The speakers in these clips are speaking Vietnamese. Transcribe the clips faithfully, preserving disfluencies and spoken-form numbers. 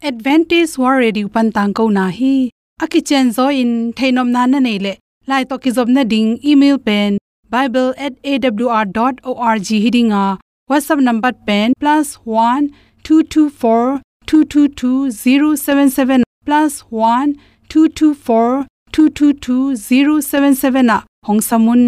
Advantage World Radio pan tang ko na hi akichen zo in thainom na na nei le lai to ki job na ding email pen bible at a w r dot org hidinga WhatsApp number pen plus one two two four two two two zero seven seven plus one two two four two two two zero seven seven a hong samun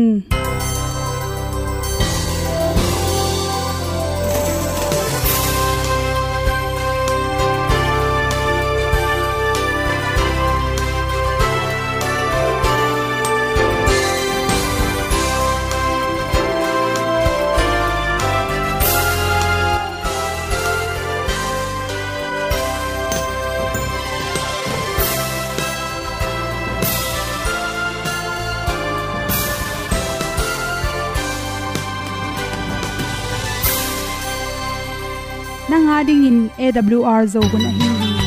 nanga ding in A W R zo gun a hi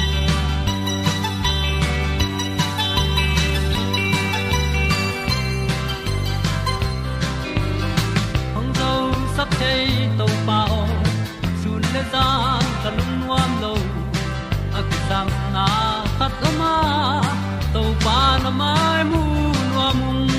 hong zo sắp thấy tàu bao sun le za ta lung nuam lo a ki sam na khat o ma tàu pa na mai mu nuam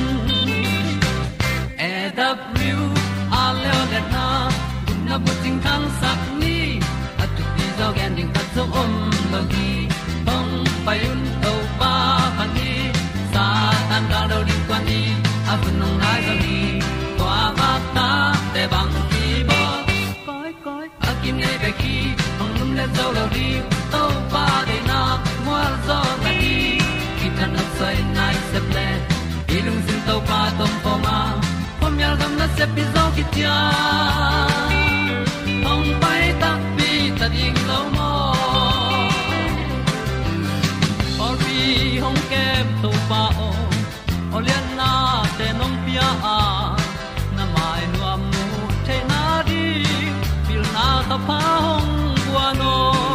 A W R le le na na bu ting khang sak ni dog ending cut so om lo gi hong pai un to pa pan ni sa tan da do di kwan ni a bu nong nai zo ni kwa ba ta te bang ki bo koi koi a kim nei be ki hong lum le zo lo di to pa de na mo zo ta ni ki tan no sai nai se ple ilung sin to pa tom pa ma pom yal gam na se pi zo ki tia hong pai ta ta ding lo mo or bi hong kem to pa o olian na te nong pia a na mai nu amu te na di pil na ta pa hong bua no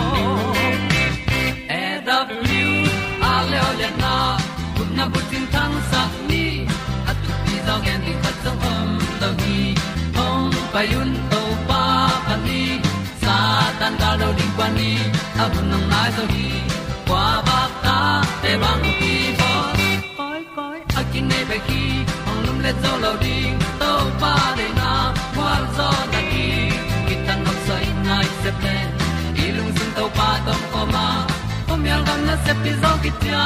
A W a le olian na kun na bu tin thang sak ni at ti zo gen di khat song om lo gi hong pa yun to pa pa ni tan ga lo ding kwan ni a bu nang mai so hi kwa ba ta te bang ki bo koi koi a kin nei be ki ong lum le zo lo ding to pa de na kwa zo na ki ki tan nok sai nai se ple i lung sun to pa tom ko ma pom yal gam na se pi zo ki tia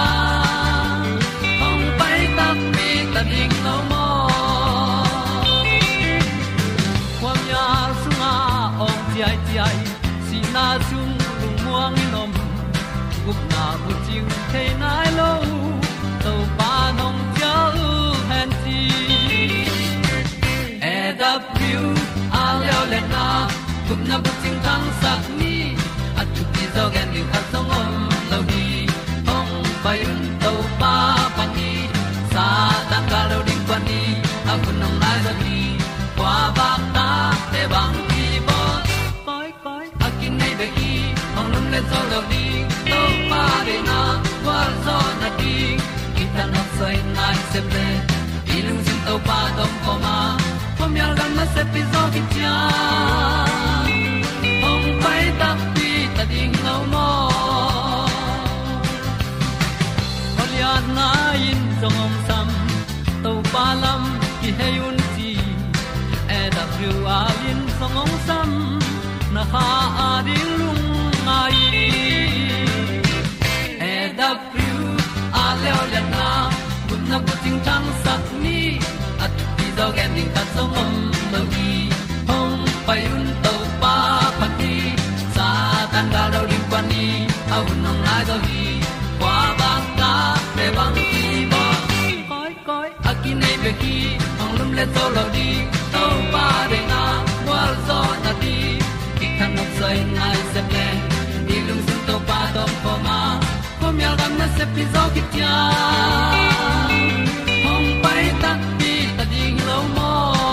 ong pai ta mi ta ding lo mo kwam ya sunga ong ti ai ti ai si na chung lung muang ni nom gup na bu ting the nai lo to pa nong pia u han ti A W a le le na gup na bu ting tang sak ni at tu ti zo gen ni khat song om lo di ong pai un to pa pa ni sa tan ga lo ding kwan ni a bu nong lai za ni kwa ba ta te bang ki bo koi koi a kin nei be ki ong lum le zo lo di to pa de na kwa zo na di ki ta na sai nai se ple i lung sin to pa tom ko ma pom yal gam na se pi zo ki tia ong pai ta pi ta ding lo mo olian na in zong om sam to pa lam ki he un ti A W R in song ong sam na ha a ding lung mai A W R le le na kun na bu ting tang sak ni at ti zo gen ding ta song om lo gi hong pai un to pa pa ti sa tan ga do ding kwan ni au nong lai zo hi kwa ba ta pe bang ki bo koi koi a kin nei be ki hong lum le zo lo di to pa de na wa zo na di ki kan nok sai nai se ple ni lung sun to pa tom po ma pom yal gam na se pi zo ki tia hong pai ta pi ta ding lo mo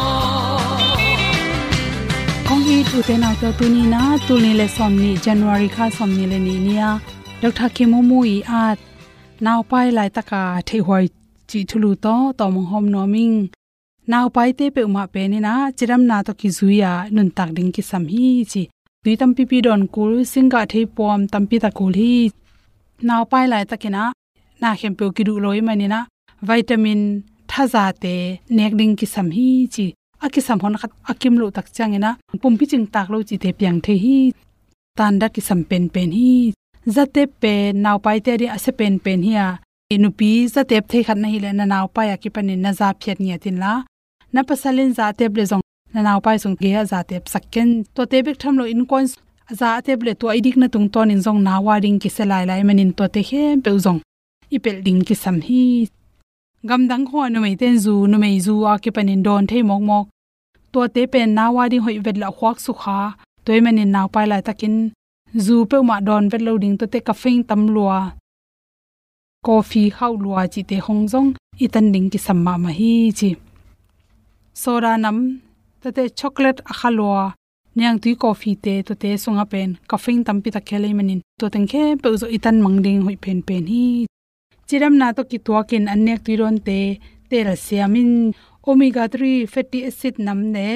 kong hi tu te na to tu ni na tu ni le som ni January kha som ni le ni nia Dr. Kemomu i at naw pai lai taka thei hoi chi thulu to to mong hom no ming naw pai te pe uma pe ni na chiram na to ki zuya nun tak ding ki sam hi chi tui tampi pi don kul singa thei pom tampi ta kul hi naw pai lai takina na khem pe ki du loi manina vitamin thaza te nek ding ki sam hi chi aki sam hon khat akim lo tak changena pumpi ching tak lo chi te piang the hi tan da ki sam pen pen hi zate pe naw pai te ri ase pen pen hi a inupi zate thei khat na hi le na naw pai ki panin na za phet nge tin la na pasalin za te ble jong na naw pai sung ge za te sakken to te bek tham lo in kon za te ble to idik na tung ton in jong na wa ring ki selai lai manin to te hem pe jong ipel ding ki sam hi gam dang ho nu mei ten zu nu mei zu a ki panin don thei mok mok to te pen na wa ding hoi vet la khwak su kha toy manin naw pai lai takin zu pe ma don vet lo ding to te ka fing tam lua coffee khau lua chi te hong jong itan ding ki samma ma hi chi soda nam to te chocolate akhalwa nyang tui coffee te to te sunga pen ka fing tam pi ta khele manin to teng khe pe zo itan mangding hoi pen pen hi chiram na to ki to kin anek tuiron te tel siamin omega three fatty acid nam ne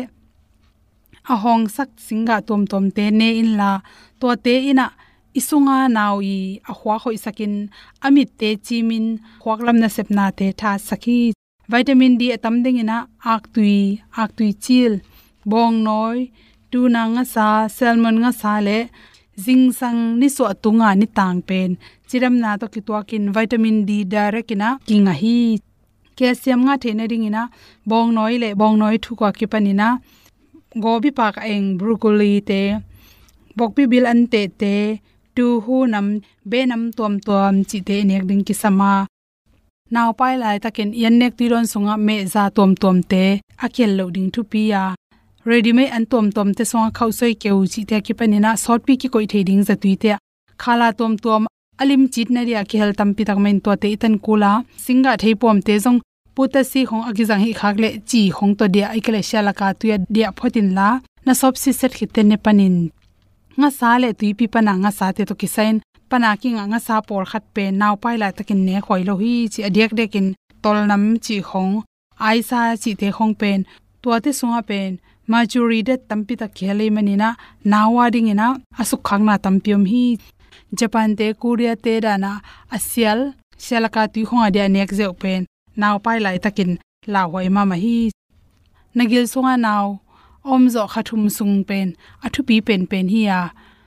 ahong sak singa tom tom te ne in la to te ina isunga nawi ahwa khoi sakin amit te chimin khwaklam na sepna te tha sakhi vitamin D atam ding ina ak tui ak tui chil bong noi tuna nga sa salmon nga sa le jing sang ni so atunga ni tang pen chiram na to ki to kin vitamin D direct ina kinga hi calcium nga the na ring ina bong noi le bong noi thu ko ki panina gobi pak eng broccoli te bokpi bil an te te tu hu nam be nam tom tom chi te nek ding ki sama naw pai lai takin yan nek ti ron sunga me za tom tom te akel lo ding thu pi ya ready me an tom tom te songa khau soi keu chi te ki panina short pi ki koi theding za tui te khala tom tom alim chit na ria ki hel tam pi tak main to te itan kula singa thei pom te jong puta si khong agi jang hi khak le chi khong to dia ai kale shala ka tu ya dia photin la na sop si set khite ne panin nga sa le tui pi pana nga sa te to ki sain pana ki nga nga sa por khat pe naw pai la takin ne khoi lo hi chi adiak dekin tol nam chi khong ai sa chi te khong pen to te sunga pen majuri de tampi ta khele manina nawa ding ina asuk khangna tampiom hi japan te korea te dana asial selaka tu khong adia nek zeu pen naw pai lai takin la hoi ma ma hi nagil sunga naw om zo khathum sung pen athu pi pen pen hi ya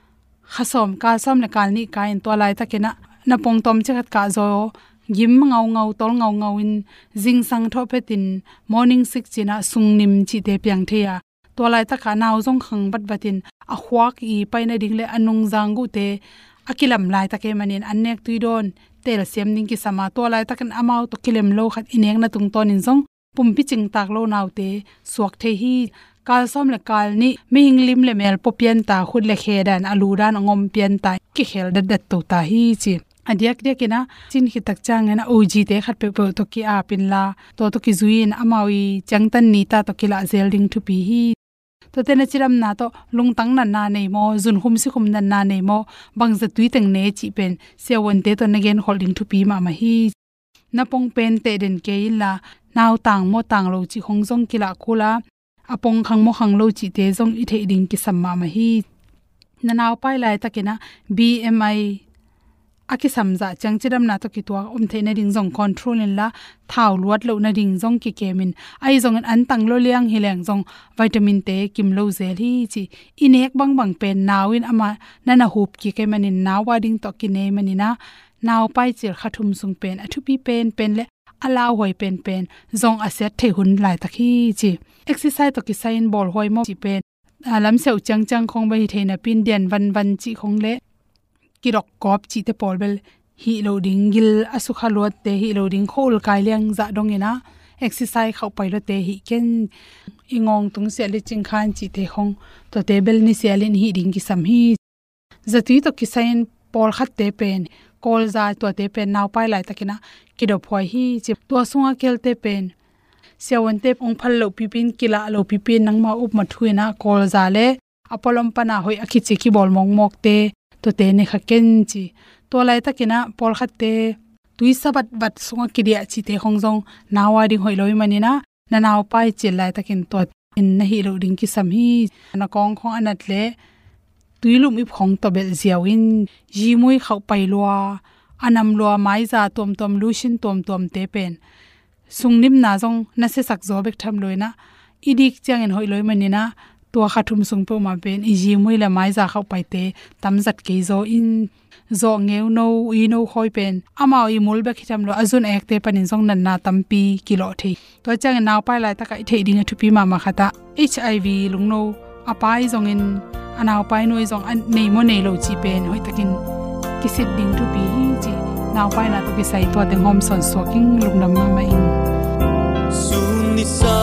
khasom ka som le kal ni kain to lai takena na pong tom chekat ka zo gim ngau ngau tol ngau ngau in jing sang tho petin morning six china sungnim chi te pyang theya to lai ta kha naw jong khang bat batin a khwak i paina ding le anung jangu te akilam lai ta ke manin annek tuidon tel sem ning ki sama to lai takan amau to kilem lo khat ineng na tung ton in jong pumpi ching tak lo naw te suak the hi kal som le kal ni mi hing lim le mel popian ta khud le khedan alu ran ngom pian ta ki khel dat dat to ta hi chi adiak de kina chin hi tak chang na oji te khat pe pe to ki a pin la to to ki zuin amawi changtan ni ta to kila zel ding thu pi hi to tena chiram na to lungtang na na nei mo zun hum si khum na na nei mo bangza tui teng ne chi pen sewon te to again holding thu pi ma ma hi na pong pen te den ke la naw tang mo tang lo chi hongjong kila kula apong khang mo khang lo chi te jong i the ding ki samma ma hi na naw pai lai takena B M I aki samza changchiram na to ki to om the na ding jong control in la thau luat lo na ding jong ki kemin ai jong an tang lo liang hileng jong vitamin te kim lo zel hi chi inek bang bang pen nawin ama nana hup ki ke manin nawa ding to ki ne manina naw pai chir khathum sung pen athu pi pen pen le ala hoi pen pen zong aset the hun lai takhi chi exercise to ki sign ball hoi mo chi pen alam seu chang chang khong ba hi theina pin dian van van chi khong le kirok kop chi te polbel hi loading gil asukha lot te hi loading khol kai leng za dong ina exercise khau pai lo te hi ken ingong tung se le ching khan chi te khong to table ni se alin hi ding ki sam hi zati to ki sign pol khat te pen kol za to te pen naw pai lai takina kido phoi hi chi to sunga kel te pen sewon te ong phal lo pipin kila lo pipin nangma up ma thuina kol za le apolom pana hoi akhi chi ki bol mong mok te to te ne khaken chi to lai takina pol khat te tui sabat bat sunga kidia chi te hongjong nawa ding hoi loi manina na naw pai chi lai takin to in na hi lo ding ki sam hi na kong khong anat le tuilum ip khong to bel ziawin jimui khau pailwa anam lwa maiza tom tom lushin tom tom te pen sungnim na jong na se sak zo bek tham loina idik chang en hoi loi manina to khathum sung po ma pen iji muila maiza khau paite tamzat ke zo in zo ngeu no i no khoi pen ama i mul bek hitam lo azun ek te panin jong nan na tampi kilo the to chang naw pai lai ta kai the ding thupi ma ma khata hiv lungno apai jong in anaw pai noi jong an nei mo nei lo chi pen hoi takin kisit ding thupi hi chi naw pai na to ki sai to de hom son soking lungnam ma ma in sunni sa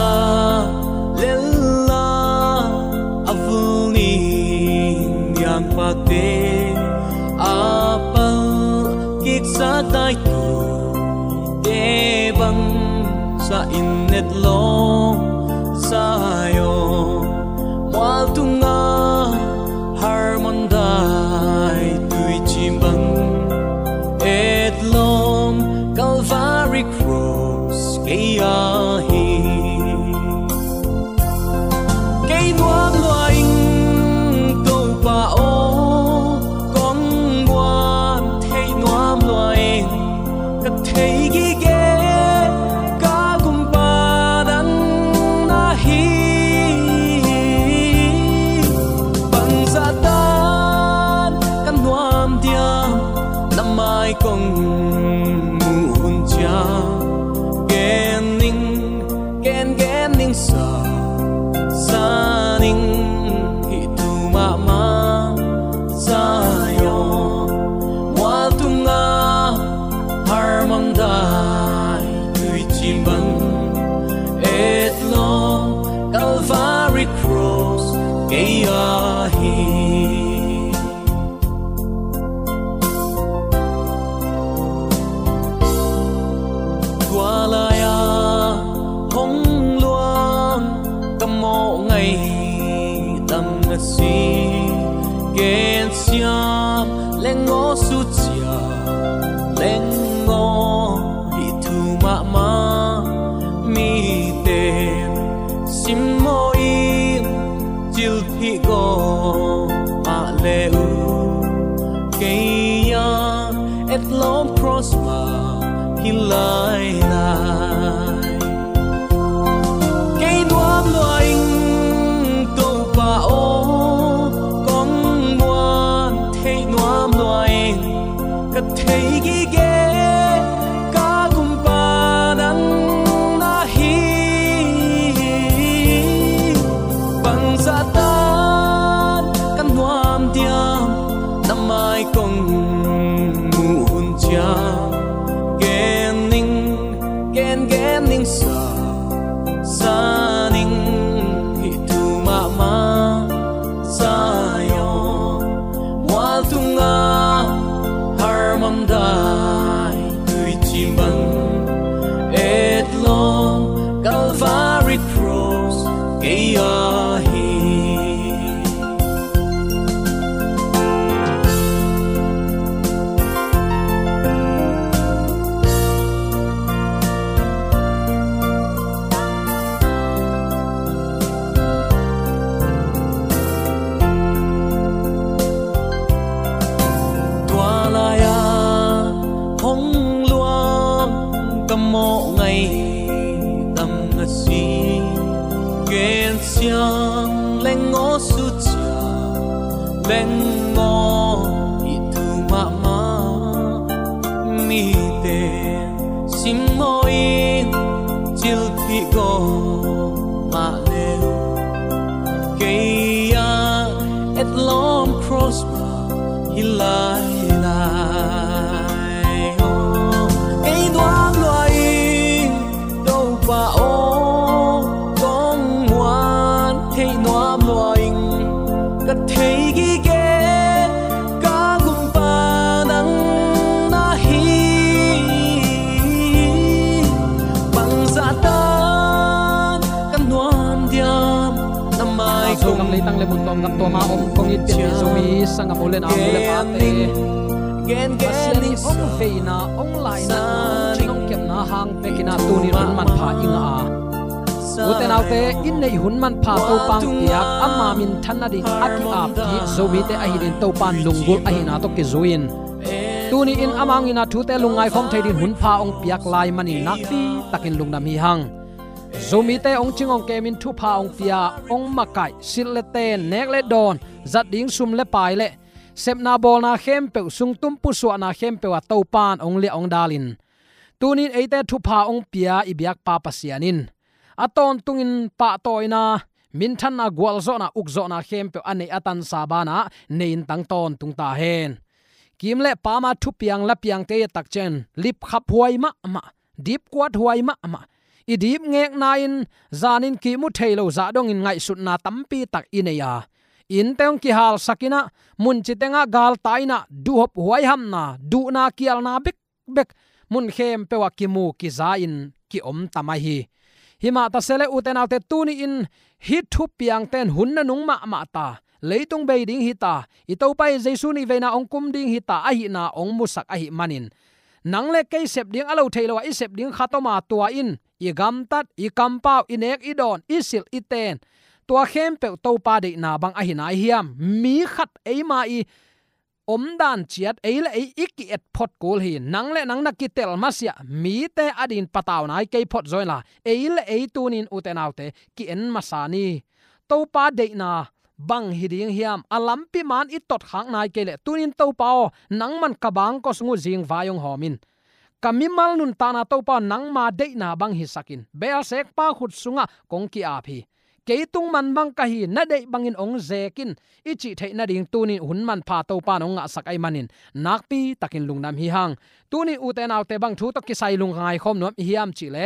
lella avuni yang pate apal kik sa tai tu de bang sa innet lo sayo wal tunga harmon dai tui chimbang et lom Calvary cross kaya hi kay nuam loing to pa o kong wan thei nuam loing ka thei gi ge ka kum pa dan na hi bang sa tan kan nuam diam na mai kong mu hun cha gen ning gen gen ning sa sa ning hi tu ma ma sa yo wal tu nga harmon dai tui chimban et lo Calvary cross kaya hi Tualaya hong luang kamo ngày tâm ngasi gen siam lengo su chia lengo hi tu ma ma mi tem sim mo im chil phi go ma leu kaya et lom prosper hi lai lai cây nuam loing to pa o kong muan thei nuam loing ka thei gi ge ka kum pa dan na hi bang sa tan kan nuam diam na mai kong mu hun cha gen ning gen gen ning sa sa ning hi tu ma ma sa yo wal tu nga harmon dai tui chimban et long Calvary cross kaya hi mo ngày tâm ngasi gen siang lengo su cha lengo itu ma ma mi te sim mo in chil phi go ma leu kaya et lom prosper hi lai lai oh ei doang loài đâu pa o kong wan thei nuam loing ka thei gi ge ka gum pa nang na hi bang sa tan kan nuam diam na mai so kam lei tang le mun tom kam to ma om kong it pi so mi sang am le na le pa te gen gen ong feina ong lai na chinong kem na hang pekina tu ni ron man pha inga a uten autte in nei hun man pha to pang piak amma min thanna ding aki ap ki zomi te a hidin to pan lungul a hina to ki zuin tuni in amangina thute lungai khom theidin hun pha ong piak lai mani nakpi takin lungnam hi hang zomi te ong chingong kemin thu pha ong pia ong makai silete nekle don zat ding sum le pai le sepna bol na khem pe sung tum pu su na khem pe wa to pan ong le ong dalin tunin eite thu pha ong pia ibyak pa pasianin aton tungin pa toina min than na gwal zo na uk zo na khem pe ane atan sabana nein tang ton tung ta hen kimle pa ma thu piang la piang te tak chen lip khap huai ma ma dip kwat huai ma ma i dip ngek nain zanin ki mu thailo za dong in ngai sut na tampi tak ineya in teong ki hal sakina mun chitenga gal taina du hop huai ham na du na kial na bek bek mun khem pe wa ki mu ki za in ki om tamahi hima ta sele uten autte tuni in hi thu piang ten hun na nung ma ma ta leitung be ding hi ta i to pai jesu ni veina ong kum ding hi ta a hi na ong musak a hi manin nang le ke sep ding alo thailo i sep ding khatoma tua in i gam tat i kampau inek i don i sil i ten tua khem pe to pa de na bang a hi na hiam mi khat ei ma i om dan chiat ei le ei iki et phot kul hi nang le nang na kitel masia mi te adin pataw nai ke phot zoila ei le ei tunin utenaute ki en masani to pa de na bang hiding hiam alampi man i tot khang nai ke le tunin to pao nang man kabang ko sungu jing vayong homin kamimal nun tana to pa nang ma de na bang hi sakin bel sek pa khut sunga kong ki a phi keitung man bang ka hi na dei bangin ong zekin ichi theina ding tunin hun man pha to pa nong nga sakai manin nakpi takin lungnam hi hang tuni uten autte bang thu to ki sai lung ngai khom nom hiam chi le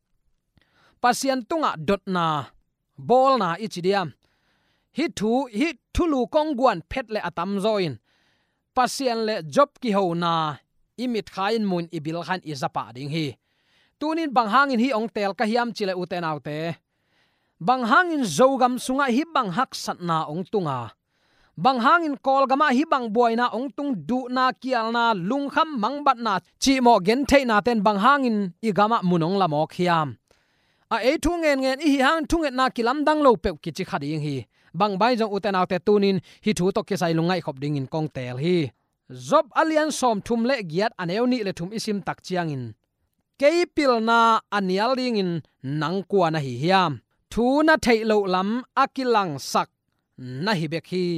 pasien tunga dot na bol na ichi diam hi thu hi thulu kong guan phet le atam zoin pasien le job ki ho na imit khain mun ibil khan izapa ding hi tunin bang hangin hi ong tel ka hiam chi le uten autte bang hangin zogam sunga hi bang hak satna ong tunga bang hangin kol gama hi bang boina ong tung du na kial na lung kham mang bat na chi mo gen the na ten bang hangin i gama munong la mo khiam a e thu ngen ngen hi hang thu nget na kilam dang lo pe ki chi khading hi bang bai jong uten autte tunin hi thu to ki sai lungai khop ding in kong tel hi job alian som thum le giat aneu ni le thum isim tak chiang in keipil na anial ring in nang kwa na hi hiam thu na thailo lam akilang sak na hi bek hi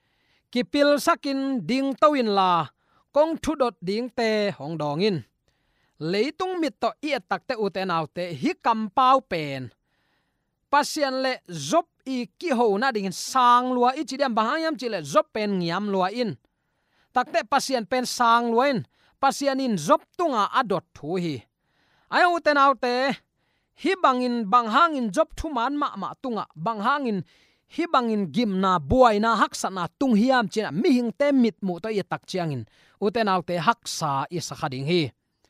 kipil sakin ding tawin la kong thu dot ding te hong dong in leitung mit to i tak te uten autte hi kam pau pen pasien le zop i ki ho na ding sang lua i chidiam bahayam chile zop pen ngiam lua in takte pasien pen sang luin pasien in zop tunga adot thu hi ai uten autte hi bangin banghangin job thu man ma ma tunga banghangin hi bangin gimna buaina haksana tung hiam china mi hing te mit mu to ye tak chiangin uten autte haksa i sakhading hi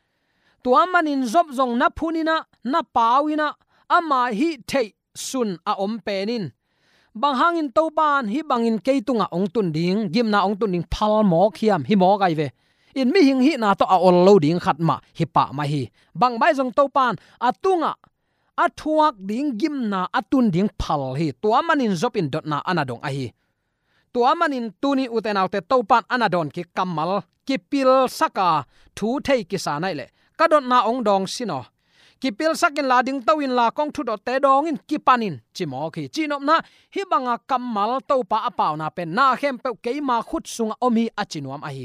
tuamanin job zong na phunina na pawina ama hi thei sun a om penin banghangin toban hi bangin keitunga ong tun ding gimna ong tun ding phal mo khiam hi mo gai ve in mi hing hi na to a ol lo ding khat ma hi pa ma hi bang bai jong topan atunga athuak ding gimna atun ding phal hi tuamanin zopin dot na anadong a hi tuamanin tuni utenaute topan anadon ki kamal ki pil saka thu thei ki sa nai le kadon na ong dong sino ki pil sakin la ding tawin la kong thu dot te dong in ki panin chimo khi chinom na hi banga kamal to pa apaw na pen na khem pe ke ma khut sunga omi achinuam a hi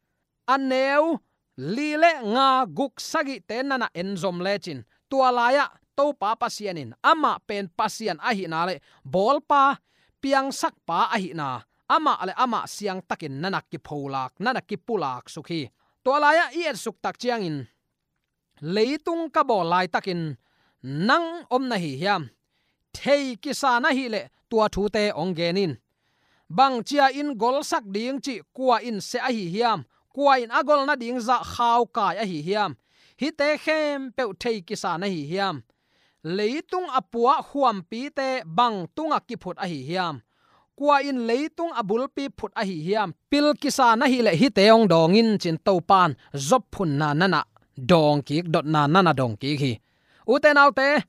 aneu lile nga guk sagi te nana enzom lechin tualaya to pa pasianin ama pen pasian a hi na le bol pa piang sak pa a hi na ama ale ama siang takin nanak ki pholak nanak ki pulak sukhi tualaya i et suk tak chiang in leitung ka bo lai takin nang om na hi hiam thei ki sa na hi le tua thu te ong genin bang chia in gol sak ding chi kwa in se a hi hiam kwa in agol na ding za khaw kai a hi hiam hi te khem pe thei ki sa na hi hiam leitung apua huam pi te bang tunga ki phut a hi hiam kwa in leitung abul pi phut a hi hiam pil ki sa na hi le hi te ong dong in chin to pan zop phun na na na dong ki dot na na na dong ki hi uten autte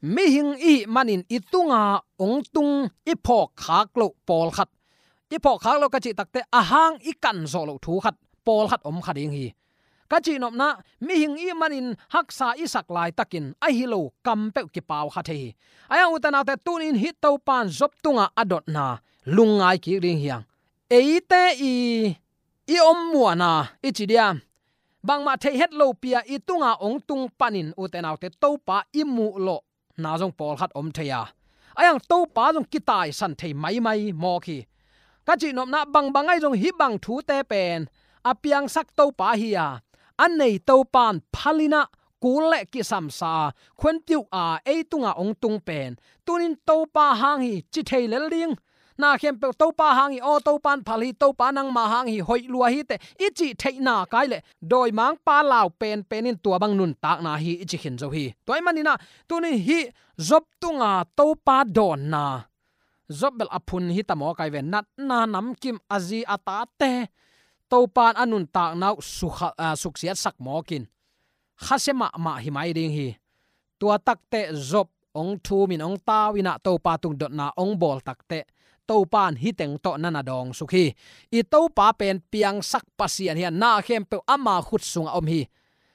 mi hing i manin itunga ong tung iphok khak lo pol khat iphok khak lo ka chi takte ahang ikan zo lo thu khat pol khat om khading hi ka chi nop na mi hing i manin haksa isak lai takin a hi lo kam pe ki paw kha the aya utana te tunin hit to pan zop tunga adot na lungai ki ring hiang eite i i om muana ichidiam bangma the het lo pia itunga ong tung panin utena te to pa imu lo na jong pol khat om theya ayang to pa jong kitai san thei mai mai mo khi ka chi nop na bang bangai jong hi bang thu te pen apiang sak to pa hi ya an nei to pan phalina kule ki samsa khwen tiu a e tunga ong tung pen tunin to pa hang hi chi thei lel ring na khem pe to pa hang hi o to pan phali to pa nang ma hang hi hoi lua hi te ichi thei na kai le doi mang pa law pen penin tua bang nun tak na hi ichi khin zo hi toy manina tunin hi zop tunga to pa don na zop bel apun hi tamo kai ven nat na nam kim azi ata te to pan anun tak nau sukha suksiat sak mokin khasema ma hi mai ding hi tua takte zop ong thu min ong tawina to pa tung dot na ong bol takte to pan hi teng to nana dong sukhi i to pa pen piang sak pasian hian na khem pe ama khut sunga om hi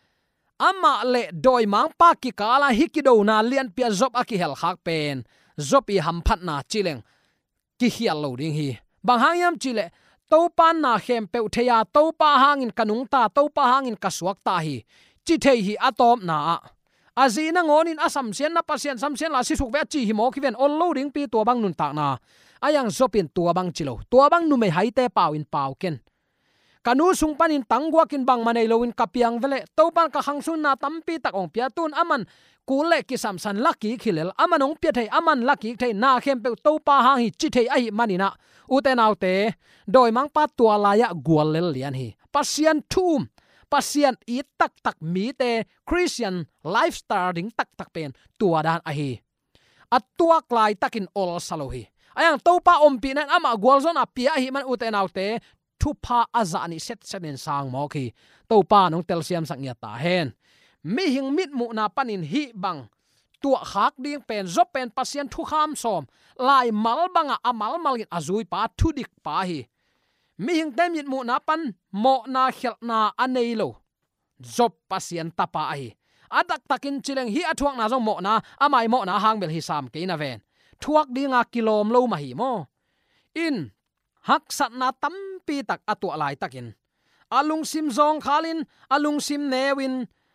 ama le doi mang pa ki kala hi ki do na lian pia zop aki hel khak pen zop i ham phat na chileng ki hial lo ding hi bang hangyam chile to pan na khem pe theya to pa hangin kanung ta to pa hangin kasuak ta hi chi thei hi atom na azina ngonin asam sian na pasien sam sian la si suk ve chi hi mo ki ven all loading pi to bang nun ta na ayang zopin tua bang chilo tua bang nu me haite pau in pau ken kanu sung panin tangwa kin bang manei loin kapiang vele to pan ka hangsun na tampi tak ong pia tun aman kule ki samsan laki khilel aman ong pia thei aman laki thei na khem pe to pa hang hi chi thei ai manina uten autte doi mang pa tua la ya gwal lel lian hi pasian thum pasian i tak tak mi te Christian lifestyle ding tak tak pen tua dan a hi atua klai takin ol salohi ayang topa ompi nan ama gwalzon apia hi man uten autte thupa azani set senen sang mo khi topa nong tel siam sak nya ta hen mi hing mit mu na panin hi bang tua khak ding pen zo pen pasien thu kham som lai mal banga amal malin azui pa thu dik pa hi mi hing tem yit mu na pan mo na khel na anei lo zop pasien tapa ai adak takin chileng hi athuak na zo mo na amai mo na hang bel hi sam ke na ven thuak dinga kilom lo ma hi mo in hak sat na tampi tak atu lai takin alung sim zong khalin alung sim newin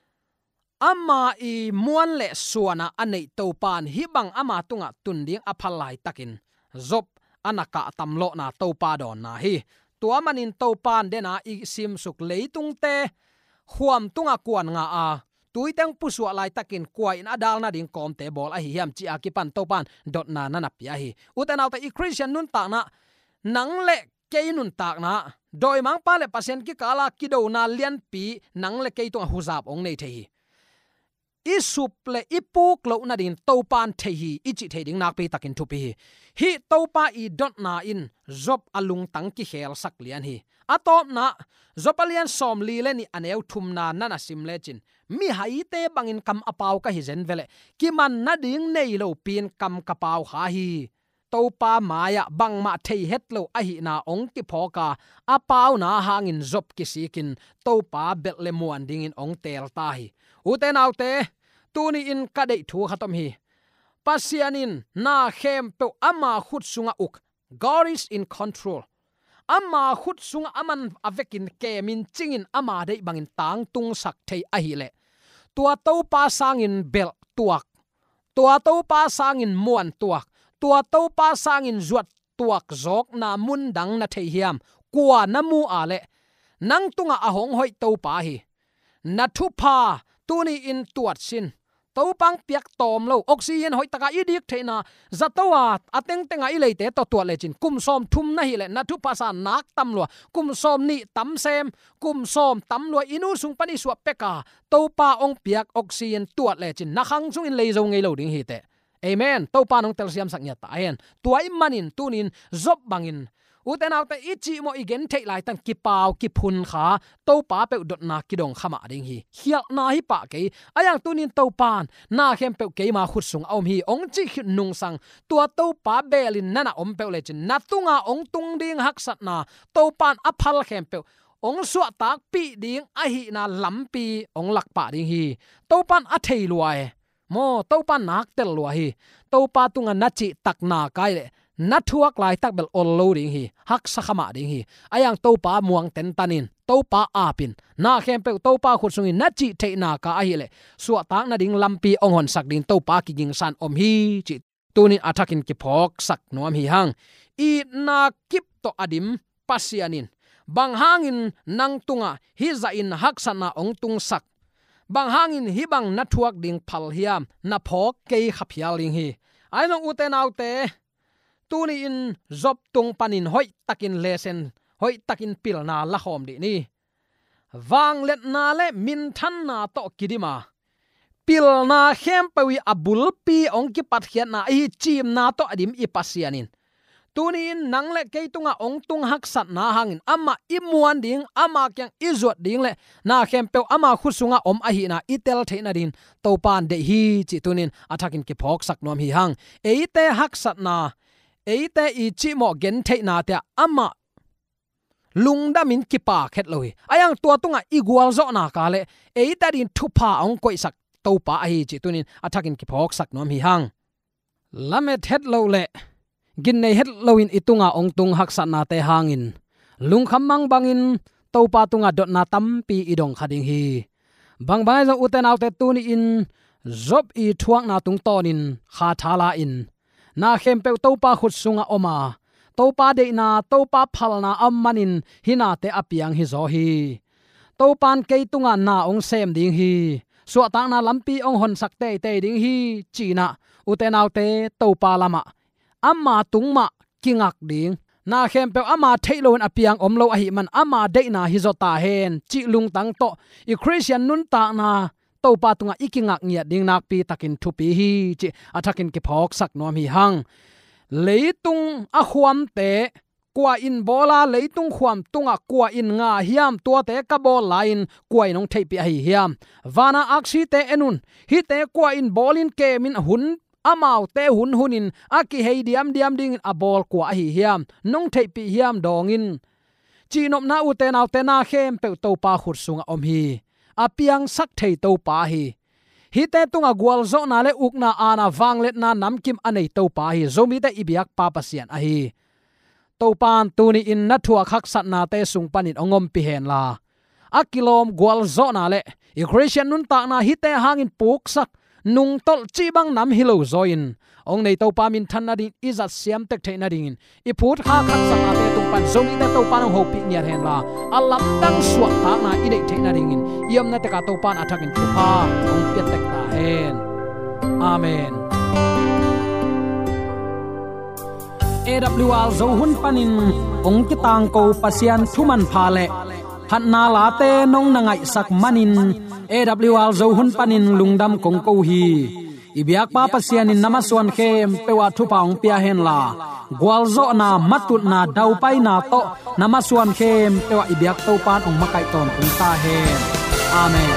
ama i muan le suana anei to pan hi bang ama tunga tunding aphal lai takin zop anaka tamlo na to pa don na hi tua manin to pan dena i sim suk leitung te huam tunga kuan nga a tuiteng puswa lai takin kwai na dal na ding kom te bol a hi hiam chi akipan to pan dot na na pia hi utanau ta i Christian nun ta na nang le ke nun tak na doi mang pa le pasien ki kala ki do na lian pi nang le ke to huzap ong nei the isup le ipuk lo na din to pan the hi ichi the ding nak pe takin thu pi hi to pa i dot na in zop alung tang ki hel sak lian hi atop na zopalian som li le ni aneu thum na nana sim le chin mi hai te bangin kam apau ka hi zen vele ki man na ding nei lo pin kam kapau ha hi to pa maya bang ma thei het lo a hi na ong ki phoka apau na hangin zop ki sikin to pa bel le muan ding in ong tel ta hi uten autte tuni in kadei thu khatom hi pasianin na khem pe ama khut sunga uk God is in control ama khut sunga aman avekin kemin chingin ama dei bangin tang tung sak thei a hi le tua to pa sangin bel tuak tua to pa sangin muan tuak tua to pa sangin zuat tuak zok na mun dang na thei hiam kwa namu ale nang tunga ahong hoi to pa hi na thu pa tuni in tuat sin to pang piak tom lo oxygen hoi taka idik theina zatowa ateng tenga i leite to to le chin kum som thum na hi le na thu pa sa nak tam lo kum som ni tam sem kum som tam lo inu sung pani suap peka to pa ong piak oxygen tuat le chin na khang sung in le zo ngei lo ding hi te amen to pa nong tel siam sak nya ta hen tuai manin tunin zop bangin uten autte ichi mo igen thei lai tan ki pau ki phun kha to pa pe dot na ki dong khama ding hi khial na hi pa ke ayang tunin to pan na khem pe ke ma khut sung om hi ong chi khit nung sang tua to pa belin nana om pe le chin na tunga ong tung ding hak sat na to pan aphal khem pe ong suwa tak pi ding a hi na lampi ong lak pa ding hi to pan a thei luai mo to pan nak tel luai hi to pa tunga na chi tak na kai le na thuak lai tak bel ol lo ding hi hak sakhama ding hi ayang to pa muang ten tanin to pa apin na khem pe to pa khut sungin na chi thei na ka a hi le suwa tak na ding lampi ong hon sak ding to pa ki ging san om hi chi tunin athakin ki phok sak nuam hi hang i na kip to adim pasianin bang hangin nang tunga hi za in hak sana ong tung sak bang hangin hi bang na thuak ding phal hiam na phok ke khaphial ling hi ai long uten autte tuni in zop tung panin hoi takin lesen hoi takin pil na la khom di ni wang let na le min than na to kidima pil na khem pawi abul pi ong ki pat khiat na i chim na to adim i pasianin tunin nang le ke tunga ong tung hak sat na hangin ama imuan ding ama kyang izot ding le na khem pe ama khusunga om a hi na itel theina din to pan de hi chi tunin athakin ki phok sak nom hi hang eite hak sat na eite i chi mo gen theina te ama lungda min ki pa khet loi ayang tua tunga igwal zo na ka le eita din thupa ong koi sak to pa a hi chi tunin athakin ki phok sak nom hi hang lamet het lo le gin nei het loin itunga ong tung haksa na te hangin lungkham mang bangin topa tunga dot na tampi idong khading hi bang bai zo uten autte tuni in zob i thuang na tung tonin kha thala in na khem pe topa khut sunga oma topa de na topa phalna ammanin hina te apiang hi zo hi topan ke tunga na ong sem ding hi so ta na lampi ong hon sak te te ding hi china uten autte topa lama amma tungma kingak ding na khem pe ama thailon apiang omlo a hi man ama de na hi zota hen chi lung tang to i christian nun ta na to pa tunga ikingak ngia ding nak pi takin thupi hi chi athakin ki phok sak nom hi hang leitung a huam te kwa in bola leitung huam tunga kwa in nga hiam to te ka bol line kwai nong thei pi hi hiam wana aksi te enun hi te kwa in bolin ke min hun amau te hun hunin aki hei diam diam ding abol kwa hi hiam nong thei pi hiam dongin chinop na ute naw te na khem pe to pa khut sunga om hi apiang sak thei to pa hi hi te tunga gwal zo na le ukna ana wanglet na namkim anei to pa hi zomi te ibyak pa pasian a hi to pan tuni in na thua khak sat na te sung panin ongom pi hen la akilom gwal zo na le i christian nun ta na hi te hangin puk sak nung tol chi bang nam hilo zoin ong nei to pa min than na din izat siam tek theina ding i phut kha khat sang ate tung pan zomi te to pan ho pi nya hen la alam dang suwa ta na i dei theina ding yam na te ka to pan athakin thu pha ong pet tek ta hen amen a w r zo hun panin ong ki tang ko pasian thuman pha le phat na la te nong na ngai sak manin a w r zo hun panin lungdam kong ko hi ibyak pa pasianin namaswan khem pewa thu paung pia hen la gwalzo na matut na dau pai na to namaswan khem pewa ibyak to pan ong makai ton tung ta hen amen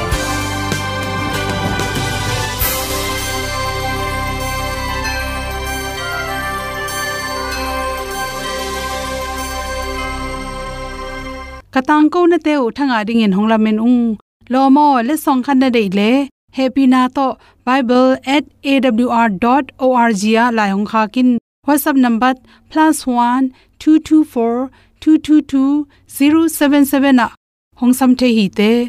katang ko na teu thanga ding in honglamen ung lomo le song khan na dei le happy na to bible at a w r dot org ya la hong kha kin whatsapp number plus one two two four two two two zero seven seven a hong sam the hi te